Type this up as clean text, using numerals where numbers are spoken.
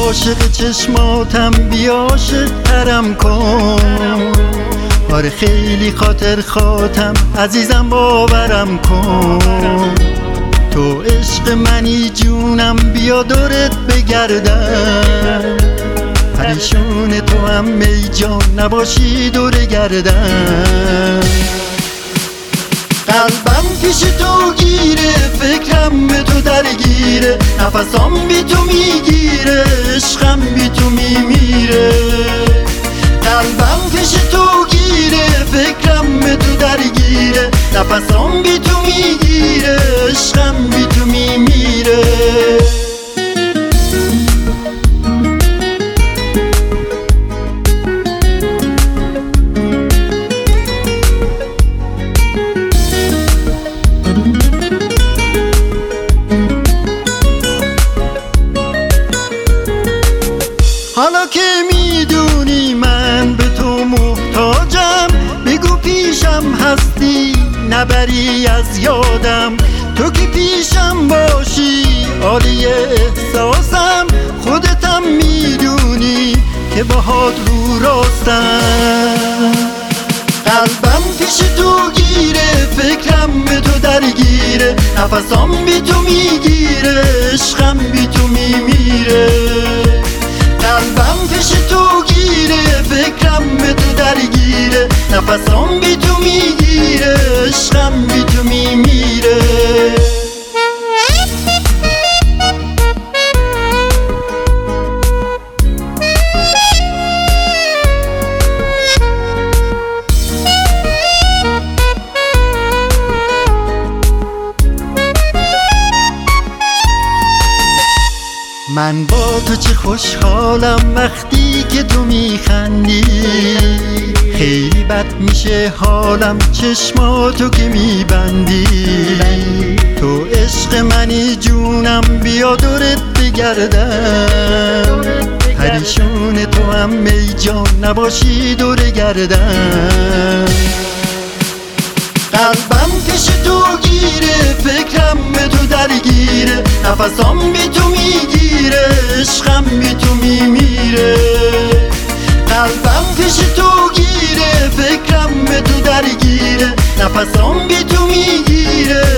عاشق چشماتم، بیا عاشق‌ترم کن. آره خیلی خاطر خواهتم عزیزم، باورم کن. تو عشق منی جونم، بیا دورت بگردم. پریشون تو هم می جان، نباشی دور گردم. قلبم پیش تو گیره، فکرم به تو درگیره، نفسام بی تو میگیره، عشقم بی تو میمیره. قلبم پیش تو گیره، فکرم به تو درگیره، نفسام بی تو میگیره، عشقم بی تو میمیره. حالا که میدونی من به تو محتاجم، بگو پیشم هستی نبری از یادم. تو که پیشم باشی عالی احساسم، خودتم میدونی که باهات رو راستم. قلبم پیش تو گیره، فکرم به تو درگیره، نفسام بی تو میگیره، عشقم بی تو میمیره. قلبم پیش تو گیره، فکرم به تو درگیره، نفسام بی تو میگیره، عشقم بی تو میمیره. من با تو چه خوشحالم وقتی که تو میخندی، خیلی بد میشه حالم چشماتو که میبندی. تو عشق منی جونم، بیا دورت بگردم. پریشون تو هم می جان، نباشی دور گردم. قلبم پیش تو گیره، فکرم به تو درگیره، نفسام بی تو میگیره، عشقم بی تو میمیره. قلبم پیش تو گیره، فکرم به تو درگیره، نفسام بی تو میگیره،